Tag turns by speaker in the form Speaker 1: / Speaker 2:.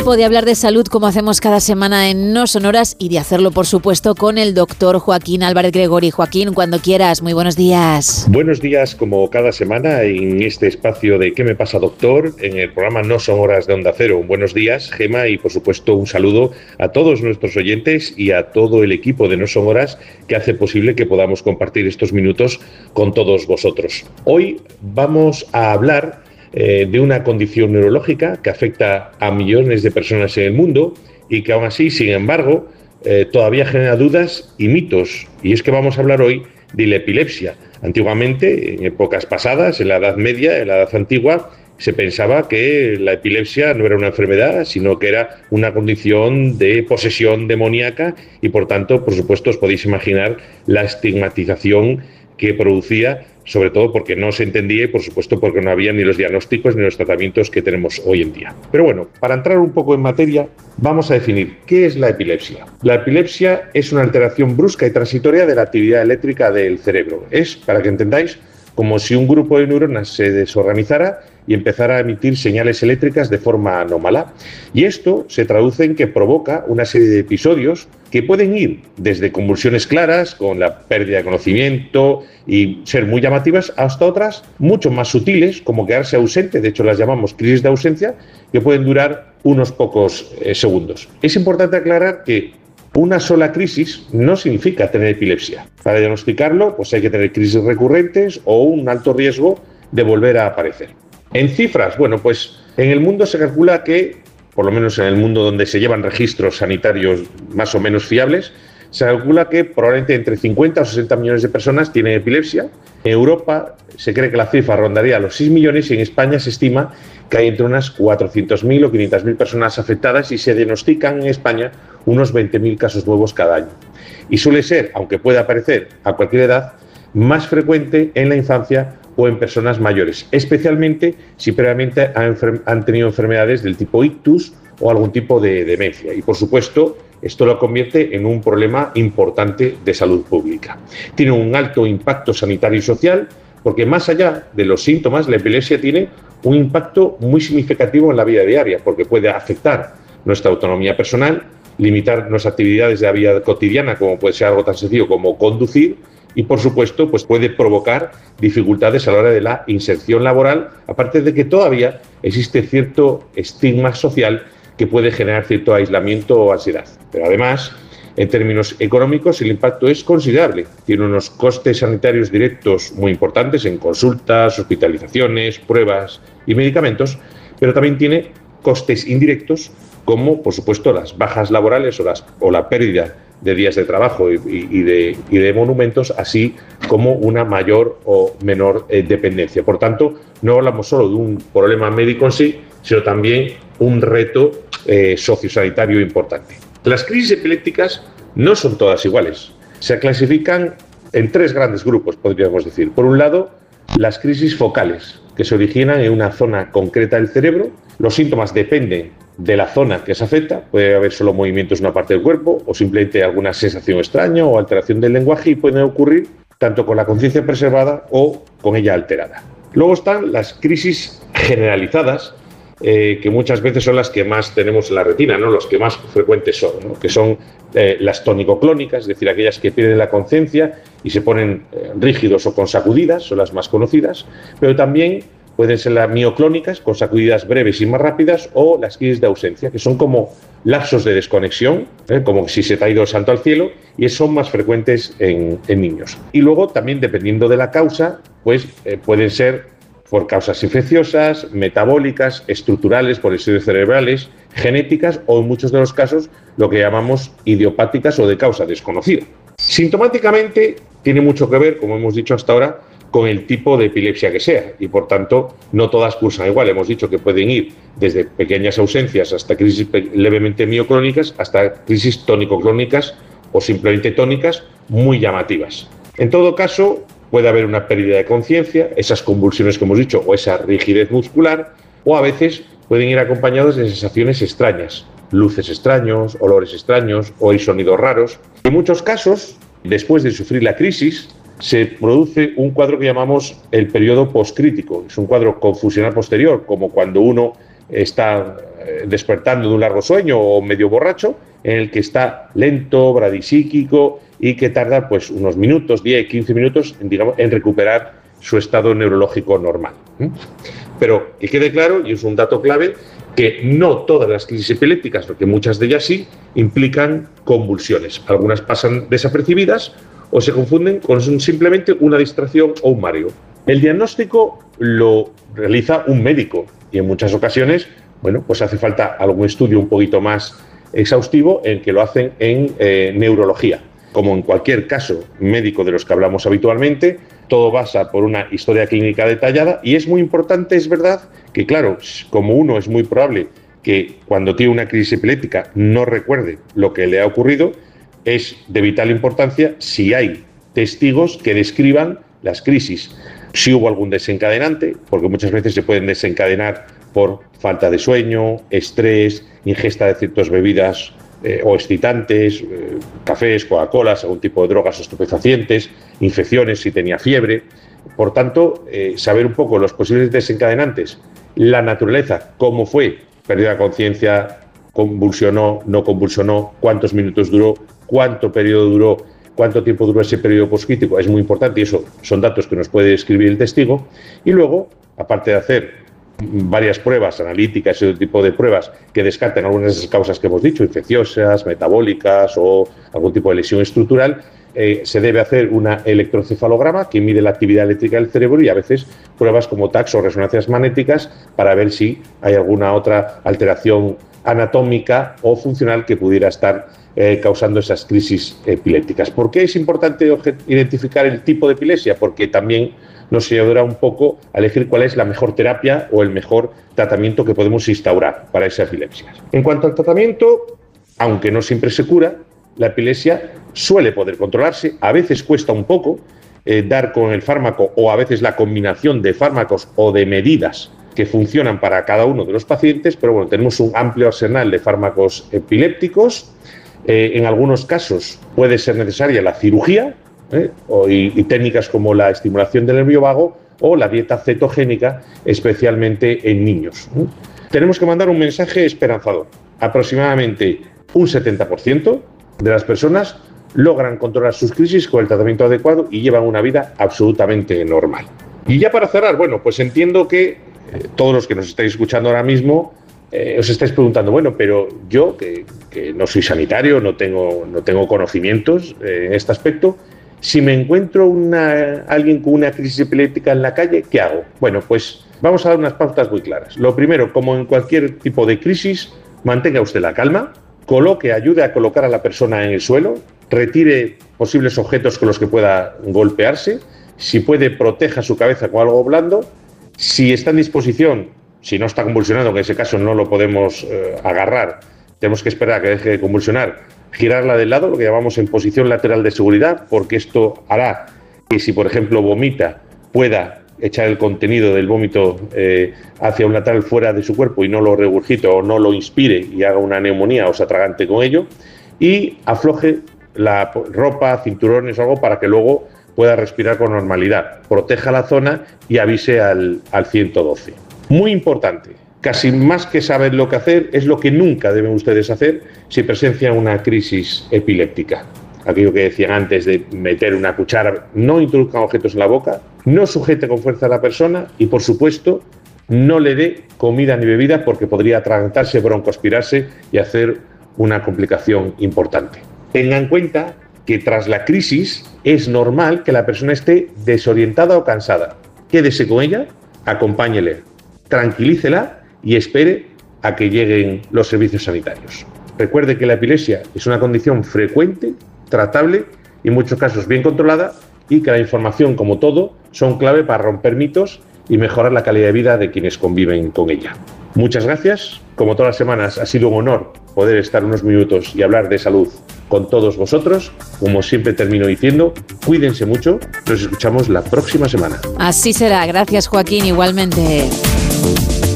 Speaker 1: tiempo de hablar de salud como hacemos cada semana en No Son Horas y de hacerlo, por supuesto, con el doctor Joaquín Álvarez Gregori. Joaquín, cuando quieras, muy buenos días.
Speaker 2: Buenos días, como cada semana, en este espacio de ¿Qué me pasa, doctor?, en el programa No Son Horas de Onda Cero. Buenos días, Gema, y por supuesto un saludo a todos nuestros oyentes y a todo el equipo de No Son Horas que hace posible que podamos compartir estos minutos con todos vosotros. Hoy vamos a hablar de una condición neurológica que afecta a millones de personas en el mundo y que aún así, sin embargo, todavía genera dudas y mitos. Y es que vamos a hablar hoy de la epilepsia. Antiguamente, en épocas pasadas, en la Edad Media, en la Edad Antigua, se pensaba que la epilepsia no era una enfermedad, sino que era una condición de posesión demoníaca y, por tanto, por supuesto, os podéis imaginar la estigmatización que producía, sobre todo porque no se entendía y, por supuesto, porque no había ni los diagnósticos ni los tratamientos que tenemos hoy en día. Pero bueno, para entrar un poco en materia, vamos a definir qué es la epilepsia. La epilepsia es una alteración brusca y transitoria de la actividad eléctrica del cerebro. Es, para que entendáis, como si un grupo de neuronas se desorganizara y empezara a emitir señales eléctricas de forma anómala. Y esto se traduce en que provoca una serie de episodios que pueden ir desde convulsiones claras, con la pérdida de conocimiento y ser muy llamativas, hasta otras mucho más sutiles, como quedarse ausente, de hecho las llamamos crisis de ausencia, que pueden durar unos pocos segundos. Es importante aclarar que una sola crisis no significa tener epilepsia. Para diagnosticarlo, pues hay que tener crisis recurrentes o un alto riesgo de volver a aparecer. En cifras, bueno, pues en el mundo se calcula que, por lo menos en el mundo donde se llevan registros sanitarios más o menos fiables, se calcula que probablemente entre 50 o 60 millones de personas tienen epilepsia. En Europa se cree que la cifra rondaría los 6 millones y en España se estima que hay entre unas 400.000 o 500.000 personas afectadas y se diagnostican en España unos 20.000 casos nuevos cada año. Y suele ser, aunque pueda aparecer a cualquier edad, más frecuente en la infancia o en personas mayores, especialmente si previamente han tenido enfermedades del tipo ictus o algún tipo de demencia. Y por supuesto, esto lo convierte en un problema importante de salud pública. Tiene un alto impacto sanitario y social, porque más allá de los síntomas, la epilepsia tiene un impacto muy significativo en la vida diaria, porque puede afectar nuestra autonomía personal, limitar nuestras actividades de la vida cotidiana, como puede ser algo tan sencillo como conducir, y por supuesto pues puede provocar dificultades a la hora de la inserción laboral, aparte de que todavía existe cierto estigma social que puede generar cierto aislamiento o ansiedad. Pero además, en términos económicos, el impacto es considerable. Tiene unos costes sanitarios directos muy importantes en consultas, hospitalizaciones, pruebas y medicamentos, pero también tiene costes indirectos como, por supuesto, las bajas laborales o la pérdida de días de trabajo y de monumentos, así como una mayor o menor dependencia. Por tanto, no hablamos solo de un problema médico en sí, sino también un reto sociosanitario importante. Las crisis epilépticas no son todas iguales. Se clasifican en tres grandes grupos, podríamos decir. Por un lado, las crisis focales, que se originan en una zona concreta del cerebro. Los síntomas dependen de la zona que se afecta. Puede haber solo movimientos en una parte del cuerpo o simplemente alguna sensación extraña o alteración del lenguaje, y pueden ocurrir tanto con la conciencia preservada o con ella alterada. Luego están las crisis generalizadas, que muchas veces son las que más tenemos en la retina, ¿no? Los que más frecuentes son, ¿no? Que son las tónico-clónicas, es decir, aquellas que pierden la conciencia y se ponen rígidos o con sacudidas, son las más conocidas, pero también pueden ser las mioclónicas, con sacudidas breves y más rápidas, o las crisis de ausencia, que son como lapsos de desconexión, como si se te ha ido el santo al cielo, y son más frecuentes en niños. Y luego también, dependiendo de la causa, pues pueden ser por causas infecciosas, metabólicas, estructurales, por lesiones cerebrales, genéticas o en muchos de los casos lo que llamamos idiopáticas o de causa desconocida. Sintomáticamente tiene mucho que ver, como hemos dicho hasta ahora, con el tipo de epilepsia que sea y por tanto no todas cursan igual. Hemos dicho que pueden ir desde pequeñas ausencias hasta crisis levemente mioclónicas hasta crisis tónico-clónicas o simplemente tónicas muy llamativas. En todo caso, puede haber una pérdida de conciencia, esas convulsiones que hemos dicho, o esa rigidez muscular, o a veces pueden ir acompañados de sensaciones extrañas, luces extraños, olores extraños o sonidos raros. En muchos casos, después de sufrir la crisis, se produce un cuadro que llamamos el periodo postcrítico. Es un cuadro confusional posterior, como cuando uno está despertando de un largo sueño o medio borracho, en el que está lento, bradisíquico y que tarda pues unos minutos, 10, 15 minutos, en recuperar su estado neurológico normal. Pero que quede claro, y es un dato clave, que no todas las crisis epilépticas, porque muchas de ellas sí, implican convulsiones. Algunas pasan desapercibidas o se confunden con simplemente una distracción o un mareo. El diagnóstico lo realiza un médico y en muchas ocasiones, bueno, pues hace falta algún estudio un poquito más exhaustivo en que lo hacen en neurología. Como en cualquier caso médico de los que hablamos habitualmente, todo pasa por una historia clínica detallada y es muy importante, es verdad, que claro, como uno es muy probable que cuando tiene una crisis epiléptica no recuerde lo que le ha ocurrido, es de vital importancia si hay testigos que describan las crisis. Si hubo algún desencadenante, porque muchas veces se pueden desencadenar por falta de sueño, estrés, ingesta de ciertas bebidas o excitantes, cafés, Coca-Colas, algún tipo de drogas o estupefacientes, infecciones si tenía fiebre. Por tanto, saber un poco los posibles desencadenantes, la naturaleza, cómo fue, pérdida de conciencia, convulsionó, no convulsionó, cuántos minutos duró, cuánto periodo duró, cuánto tiempo duró ese periodo poscrítico, es muy importante y eso son datos que nos puede escribir el testigo. Y luego, aparte de hacer varias pruebas analíticas y otro tipo de pruebas que descarten algunas de esas causas que hemos dicho, infecciosas, metabólicas o algún tipo de lesión estructural, se debe hacer un electrocefalograma que mide la actividad eléctrica del cerebro y a veces pruebas como TACs o resonancias magnéticas para ver si hay alguna otra alteración anatómica o funcional que pudiera estar causando esas crisis epilépticas. ¿Por qué es importante identificar el tipo de epilepsia? Porque también nos ayudará un poco a elegir cuál es la mejor terapia o el mejor tratamiento que podemos instaurar para esa epilepsia. En cuanto al tratamiento, aunque no siempre se cura, la epilepsia suele poder controlarse, a veces cuesta un poco dar con el fármaco o a veces la combinación de fármacos o de medidas que funcionan para cada uno de los pacientes, pero bueno, tenemos un amplio arsenal de fármacos epilépticos. En algunos casos puede ser necesaria la cirugía y técnicas como la estimulación del nervio vago o la dieta cetogénica, especialmente en niños. Tenemos que mandar un mensaje esperanzador. Aproximadamente un 70% de las personas logran controlar sus crisis con el tratamiento adecuado y llevan una vida absolutamente normal. Y ya para cerrar, bueno, pues entiendo que todos los que nos estáis escuchando ahora mismo os estáis preguntando, bueno, pero yo, que no soy sanitario, no tengo conocimientos en este aspecto, si me encuentro alguien con una crisis epiléptica en la calle, ¿qué hago? Bueno, pues vamos a dar unas pautas muy claras. Lo primero, como en cualquier tipo de crisis, mantenga usted la calma, ayude a colocar a la persona en el suelo, retire posibles objetos con los que pueda golpearse, si puede, proteja su cabeza con algo blando, si está en disposición, si no está convulsionando, que en ese caso no lo podemos agarrar, tenemos que esperar a que deje de convulsionar, girarla del lado, lo que llamamos en posición lateral de seguridad, porque esto hará que si, por ejemplo, vomita, pueda echar el contenido del vómito hacia un lateral fuera de su cuerpo y no lo regurgite o no lo inspire y haga una neumonía o se atragante con ello, y afloje la ropa, cinturones o algo para que luego pueda respirar con normalidad, proteja la zona y avise al 112. Muy importante, casi más que saber lo que hacer, es lo que nunca deben ustedes hacer si presencian una crisis epiléptica. Aquello que decían antes de meter una cuchara, no introduzcan objetos en la boca, no sujete con fuerza a la persona y, por supuesto, no le dé comida ni bebida porque podría atragantarse, broncoaspirarse y hacer una complicación importante. Tengan en cuenta que tras la crisis es normal que la persona esté desorientada o cansada. Quédese con ella, acompáñele, tranquilícela y espere a que lleguen los servicios sanitarios. Recuerde que la epilepsia es una condición frecuente, tratable y en muchos casos bien controlada y que la información, como todo, son clave para romper mitos y mejorar la calidad de vida de quienes conviven con ella. Muchas gracias. Como todas las semanas, ha sido un honor poder estar unos minutos y hablar de salud con todos vosotros. Como siempre termino diciendo, cuídense mucho. Nos escuchamos la próxima semana.
Speaker 1: Así será. Gracias, Joaquín. Igualmente.